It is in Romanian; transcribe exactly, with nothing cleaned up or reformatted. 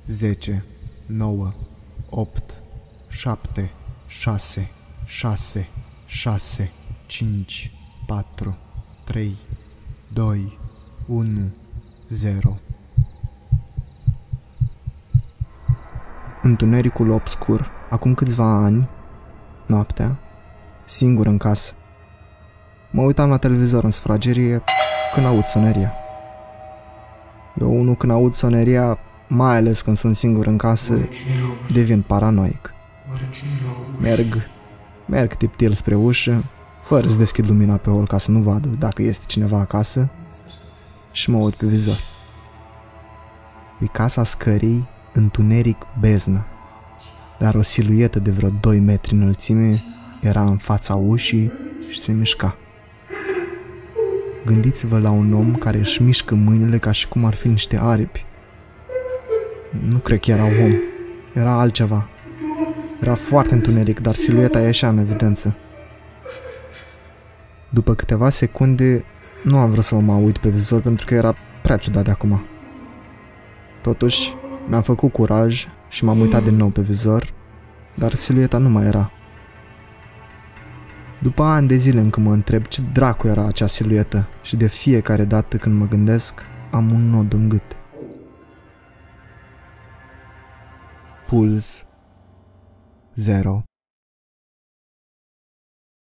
zece, nouă, opt, șapte, șase, șase, șase, cinci, patru, trei, doi, unu, zero. Întunericul obscur. Acum câțiva ani, noaptea, singur în casă. Mă uitam la televizor în sufragerie când aud soneria. Eu unul când aud soneria, mai ales când sunt singur în casă, devin paranoic. Merg, merg tiptil spre ușă, fără să deschid lumina pe hol ca să nu vadă dacă este cineva acasă, și mă uit pe vizor. E casa scării, întuneric beznă, dar o siluetă de vreo doi metri înălțime era în fața ușii și se mișca. Gândiți-vă la un om care își mișcă mâinile ca și cum ar fi niște aripi. Nu cred că era un om, era altceva. Era foarte întuneric, dar silueta ieșea în evidență. După câteva secunde, nu am vrut să mă mai uit pe vizor pentru că era prea ciudat de acum. Totuși, mi-am făcut curaj și m-am uitat din nou pe vizor, dar silueta nu mai era. După ani de zile încă mă întreb ce dracu era acea siluetă și de fiecare dată când mă gândesc, am un nod în gât. Puls zero.